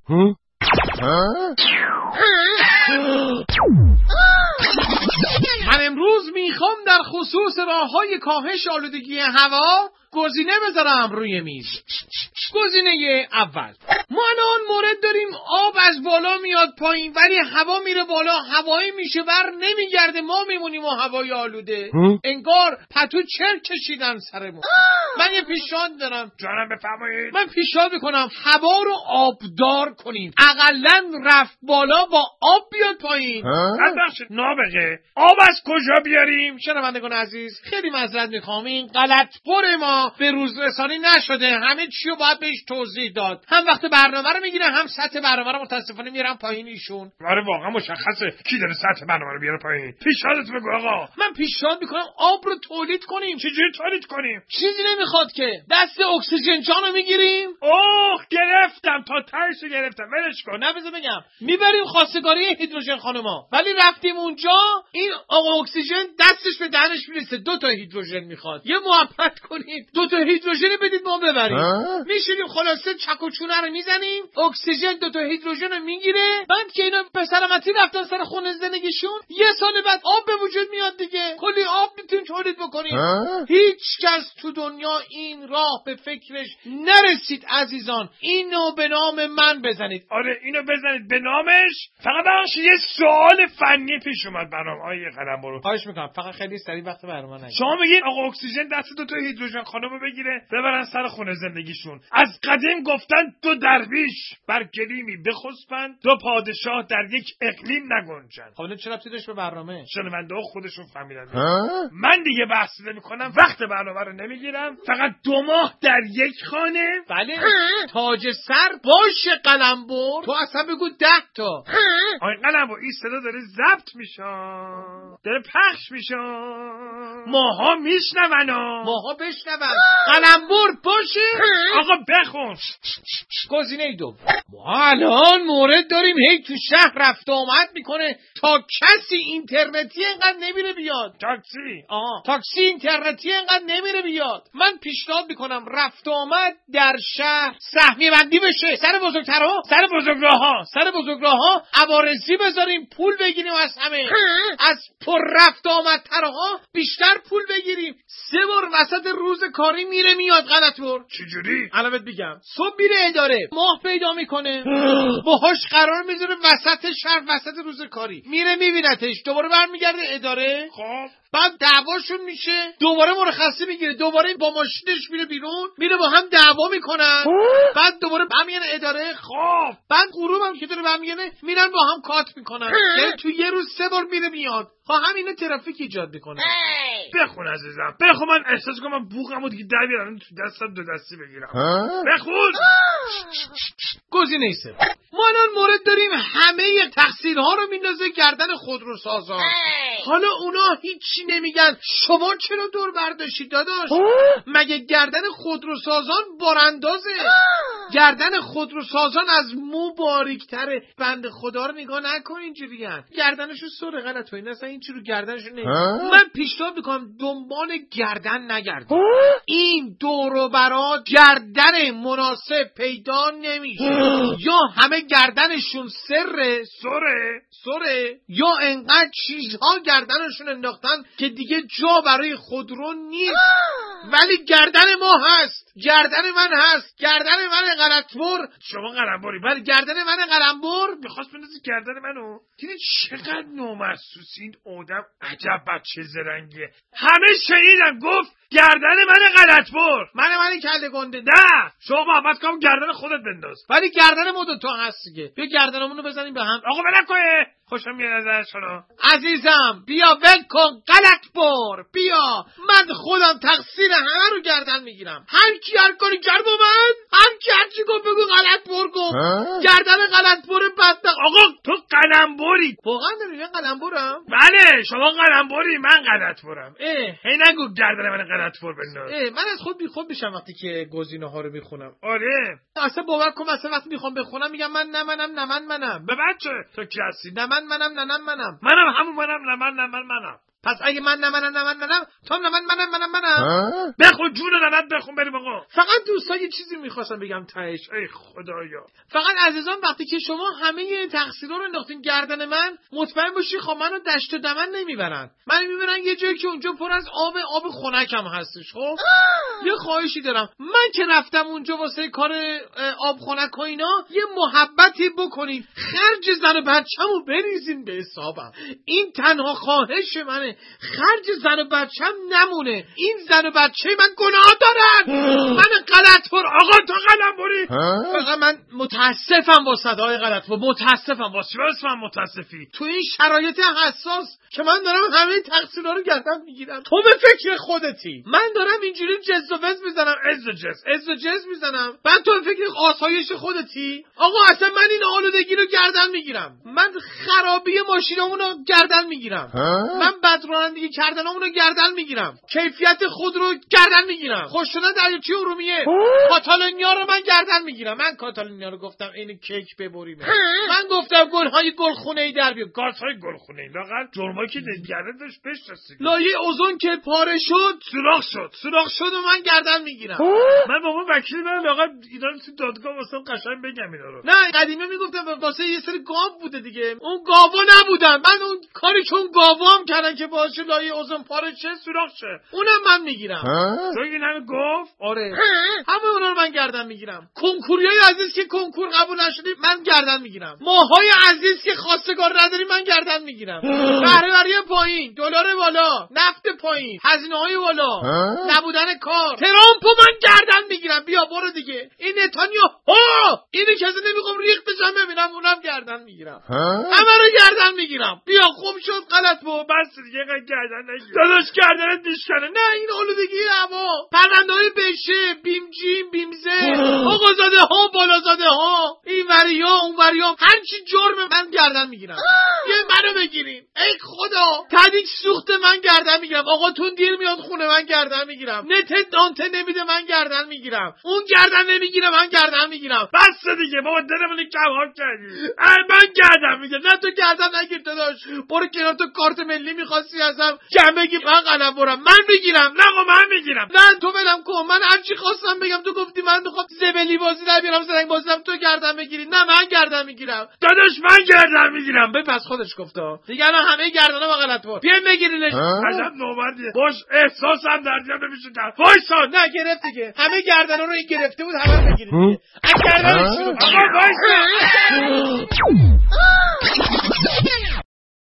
من امروز میخوام در خصوص راه‌های کاهش آلودگی هوا گزینه بذارم روی میز. گزینه اول، ما الان مورد داریم آب از بالا میاد پایین ولی هوا میره بالا، هوایی میشه بر نمیگرده، ما میمونیم و هوای آلوده. انگار پتو چرک کشیدن سرمون. من یه پیشنهاد دارم. جانم بفرمایید. من پیشنهاد میکنم هوا رو آبدار کنیم، اقلن رفت بالا با آب بیاد پایین. ببخشید نابغه، آب از کجا بیاریم؟ شنوندگان عزیز، خیلی معذرت میخوام، این غلط‌پر ما به روز رسانی نشده، همه چی رو باید بهش توضیح داد. هم وقت برنامه رو میگیره، هم سطح برنامه رو متاسفانه میرن پایین ایشون. آره واقعا مشخصه کی داره سطح برنامه رو بیاره پایین. پیشنهادت بگو آقا. من پیشنهاد میکنم آب رو تولید کنیم. چجوری تولید کنیم؟ چیزی نمیخواد که، دست اکسیژن جانو میگیریم. اوه گرفتم، تا تایشو گرفتم، ولش کن. نه بذار بگم، میبریم خواستگاری هیدروژن خانما، ولی رفتیم اونجا این آقا اکسیژن دستش به دهنش میرسه، 2 تا هیدروژن میخواد. یه محبت کنید 2 تا هیدروژن بدید ما ببریم. میشینیم خلاصه چک و چونه رو میزنیم، اکسیژن 2 تا هیدروژن رو میگیره، بعد که اینا به سلامتی رفتن سر خونه زندگیشون، یه سال بعد آب به وجود میاد دیگه. کلی آب میتونیم تولید بکنیم. هیچ کس تو دنیا این راه به فکرش نرسید عزیزان. اینو به نام من بزنید. آره اینو بزنید به نامش. فقط یه سوال فنی پیش اومد برام آیه قلمرو. خواهش میکنم فقط خیلی سریع وقت برنامه نگیر. شما میگین آقا اکسیژن دست 2 تا هیدروژن خانمو بگیره ببرن سر خونه زندگیشون. از قدیم گفتن 2 درویش بر گلیمی بخسبند، 2 پادشاه در یک اقلیم نگنجند. خب نه چرا ربطی داشت به برنامه؟ شنونده ها خودشون فهمیدن. من دیگه بحث نمی‌کنم، وقت برنامه رو نمیگیرم. فقط 2 ماه در یک خانه. بله تاج سر باشه قلمبر، تو اصلا بگو 10 تا. آقای قلمبر این صدا داره ضبط میشه، داره پخش میشه، ماها میشنون، ماها بشنون. قلمبر باشه. آقا بخون. گزینه دوم، ما الان مورد داریم هی تو شهر رفت آمد میکنه تا کسی اینترنتی اینقدر نمیره بیاد. تاکسی اینترنتی اینقدر نمیره بیاد. من پیشنهاد میکنم رفت آمد در شهر سهمیه بندی بشه، سر بزرگترها، سر بزرگراه‌ها عوارضی بذاریم، پول بگیریم از همه، از پر رفت آمدترها بیشتر پول بگیریم. 3 بار وسط روز کاری میره میاد. غلط‌پر چجوری؟ الان بهت میگم. صبح میره اداره، ماه پیدا میکنه، باهاش قرار میذاره وسط شهر، وسط روز کاری میره میبینتش، دوباره برمیگرده اداره. خب بعد دعواشون میشه، دوباره مرخصی میگیره، دوباره با ماشینش میره بیرون، میره با هم دعوا میکنن، بعد دوباره برمیگردن اداره. خب بعد غروب هم که داره برمیگرده میرن با هم کات میکنن. یعنی تو یه روز 3 بار میره میاد. ها همینه ترافیک ایجاد میکنه. بخون عزیزم بخون، من احساس کنم من بوقمو دیگه در بیارم تو دستم 2 دستی بگیرم. بخون. گزینه 3، ما الان مورد داریم همه تقصیرها رو میندازه گردن خودروسازان. حالا اونا هیچی نمیگن، شما چرا دور برداشتید داداش؟ مگه گردن خودروسازان باراندازه؟ گردن خودروسازان از مو باریک‌تره. بنده خدا رو نگاه نکن اینجوریه، گردنشون سر غلط این اصلا این چی رو گردنشون نمیگه. من پیشنهاد میکنم دنبال گردن نگردید. این دور و برا گردن مناسب پیدا نمیشه. یا همه گردنشون سره یا انقدر چیزها گردنشون انداختن که دیگه جا برای خودرو نیست. ولی گردن ما هست، گردن من هست، گردن من قلمبر. شما قلمبری؟ ولی گردن من قلمبر میخواست بندازی گردن منو. دیدی چقدر نامحسوس این آدم، عجب بچه زرنگیه. همه شنیدن گفت گردن من قلمبر. من کله گنده. نه شما محبت کن گردن خودت بنداز. ولی گردن ما 2 تا هست دیگه. بیا گردنمون رو بزنیم به هم. آقا بلم کنه. خوشم میاد ازش. شما عزیزم بیا ول کن قلمبر، بیا من خودم تقصیر همه رو گردن میگیرم. هر کی هر کاری کرد با من، هر کی هر چی گفت بگو قلمبر گفت. گردن قلمبر بدبخت. آقا تو قلمبری؟ واقعا داری قلمبرم؟ بله شما قلمبری، من قلمبرم. هی نگو گردن من قلمبر بنداز. من از خود بیخود میشم وقتی که گزینه ها رو میخونم. آره اصلا باور کن اصلا وقتی میخوام بخونم میگم من نه منم. به بچه تو کی هستی؟ نه منم. منم همون منم. پس اگه من نه تو منم بخون جون ننت بخون بریم آقا. فقط دوستا یه چیزی میخواستم بگم تهش. ای خدایا. فقط عزیزان وقتی که شما همه تقصیرها رو انداختین گردن من، مطمئن باشی خب منو دشت و دمن نمیبرن. من میبرن یه جایی که اونجا پر از آب خنکم هستش. خب یه خواهشی دارم، من که رفتم اونجا واسه کار آب خنک و اینا، یه محبتی بکنین، خرج زن و بچه‌مو بریزین به حسابم. این تنها خواهش منه، خرج زن و بچه‌م نمونه. این زن و بچه من گناه دارن. من غلط‌پور. آقا تو قلمبری. فقط من متاسفم واسه آقای غلط‌پور، متاسفم واسه من متاسفی. تو این شرایط حساس که من دارم همه تقصیرها رو گردن میگیرم. تو به فکر خودتی، من دارم اینجوری جز و وز میزنم، از و جز میزنم، بعد تو به فکر آسایش خودتی. آقا اصلا من این آلودگی رو گردن میگیرم، من خرابی ماشینامون رو گردن میگیرم، من بد رانندگی کردنامون رو گردن میگیرم، کیفیت خود رو گردن میگیرم، خوش شدن دریاچه ارومیه، کاتالونیا رو من گردن میگیرم. من کاتالونیا رو گفتم این کیک ببریم، من گفتم گل‌های گلخونه‌ای در بیاد. گازهای گلخونه‌ای لاغر جرمایی که دلگرده داشت بشناسید. لایه اوزون که پاره شد، سوراخ شد و من گردن میگیرم. من با اون وکیل من لاغر اینا رو تو دادگاه واسه قشنگ بگم اینا رو. نه قدیمی میگفتم واسه یه سری گاو بوده دیگه، اون گاوا نبودن. من اون کاری که اون گاوام کردن که باعث لایه اوزون پاره شه، سوراخ شه، اونم من میگیرم. تو این همه گفت؟ آره همه اونا رو من گردن میگیرم. کنکوریای عزیز که کنکور قبول نشدی من گردن میگیرم. ماهای عزیز که خواستگار نداری من گردن میگیرم. بهره‌وری پایین، دلار بالا، نفت پایین، هزینه‌های بالا، نبودن کار، ترامپو من گردن میگیرم. بیا برو دیگه. این نتانیاهو اینی که نمیخوام ریختش هم ببینم، اونم گردن میگیرم. همه رو گردن میگیرم. بیا خوب شد غلط‌پور، بس دیگه گردن نگیر. داداش گردنت میشکنه. نه این آلودگی هوا، پرونده‌های بشه، بیمجیم، بیمزه، آقازاده ها، بالازاده ها، این وریا اون وریا، هر چی جرم من گردن میگیرم. یه منو بگیریم. ای خدا، تدیک سوخت من گردن میگیرم. آقا تون دیر میاد خونه من گردن میگیرم. نت دانته نمیده من گردن میگیرم. اون گردن نمیگیره من گردن میگیرم. بس دیگه بابا دلمون کم‌ها کردی. من گردن میگیرم. نه تو گردن نگیر داداش. برو کنار، تو کارت ملی می‌خواستی ازم جمع بگی من قلمبرم. من میگیرم. نه من میگیرم. نه تو ولم کن. من هر چی خواستم بگم تو گفتی من میخوام زبلی بازی در بیارم، زرنگ بازی دارم، تو گردن بگیری. نه من گردن میگیرم. داداش من گردن میگیرم. پس خودش گفتا. دیگه الان همه گردنا با غلط‌پور. بیا بگیرینش. عجب نوبتیه. باش احساسم در جا نمیشه کرد. وایسا. نه گرفت دیگه. همه گردنا رو این گرفته بود، همه رو بگیرید دیگه. از گردنش شروع. آقا وایسا.